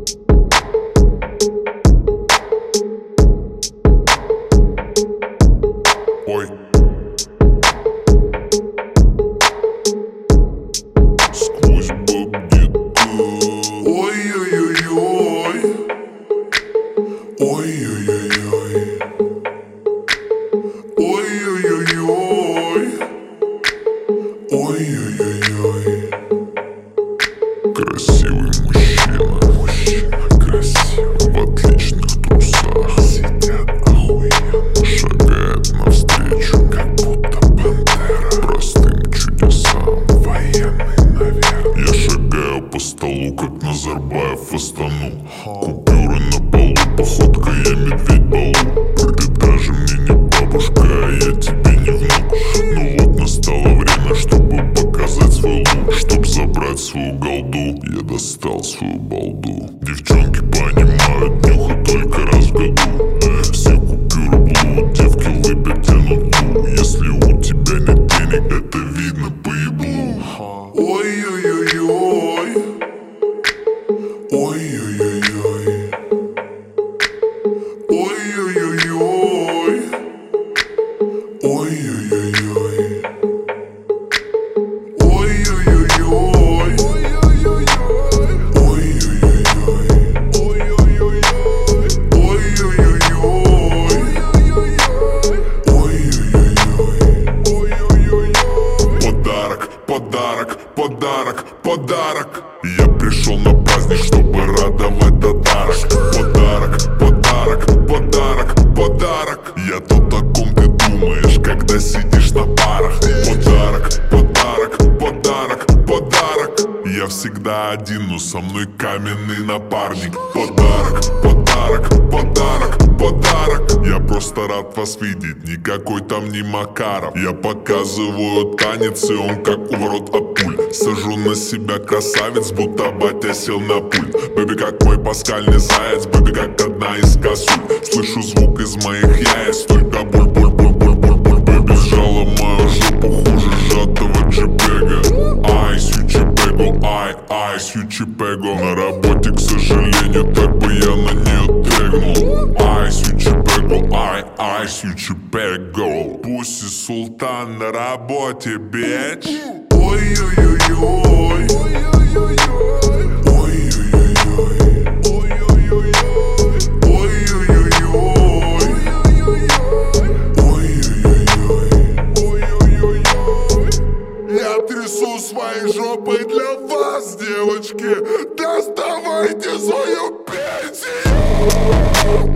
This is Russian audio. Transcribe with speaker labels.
Speaker 1: Ой. Сквозь баб-гетто. Ой-ой-ой-ой. Ой-ой-ой-ой. Ой-ой-ой-ой. Ой-ой-ой-ой. Красивый мужчина, красивый, в отличных трусах, сидят охуенно, шагает навстречу, как будто пантера, простым чудесам, военный, наверное. Я шагаю по столу, как Назарбаев Астану. Купюры на полу, походка, я медведь Балу. Ты даже мне не бабушка, а я тебе не внук. Ну вот настало время, чтобы показать свой лук, чтоб забрать свою голду. Я достал свою балду. Девчонки понимают, нюхать только раз в году. Все купюры блуд, девки лыбят, тянут лу. Если у тебя нет денег, это видно по еблу. Ой-ой-ой-ой. Ой-ой-ой-ой. Ой-ой-ой-ой. Ой-ой-ой-ой. Ой-ой-ой-ой. Подарок, подарок, подарок. Я пришел на праздник, чтобы радовать татарок. Подарок, подарок, подарок, подарок. Я то, о ком ты думаешь, когда сидишь на парах. Подарок, подарок, подарок, подарок. Я всегда один, но со мной каменный напарник. Подарок, подарок, подарок, подарок. Я просто рад вас видеть, никакой там не Макаров. Я показываю танец, и он как в рот от пуль. Сажу на себя красавец, будто батя сел на пульт. Бэби, как мой паскальный заяц, бэби, как одна из косуль. Слышу звук из моих яиц, только буль, буль, буль, буль, буль, буль. Бэби сжала мою жопу хуже сжатого джипега. Ай, сючипего, ай, сючипего. На работе, к сожалению, так бы я на нее тегнул. Ай, сючипего, ай, сючипего. Пусси султан на работе, бич. Ой-ой-ой-ой. Ой-ой-ой-ой. Я трясу своей жопой для вас, девочки. Доставайте свою пенсию.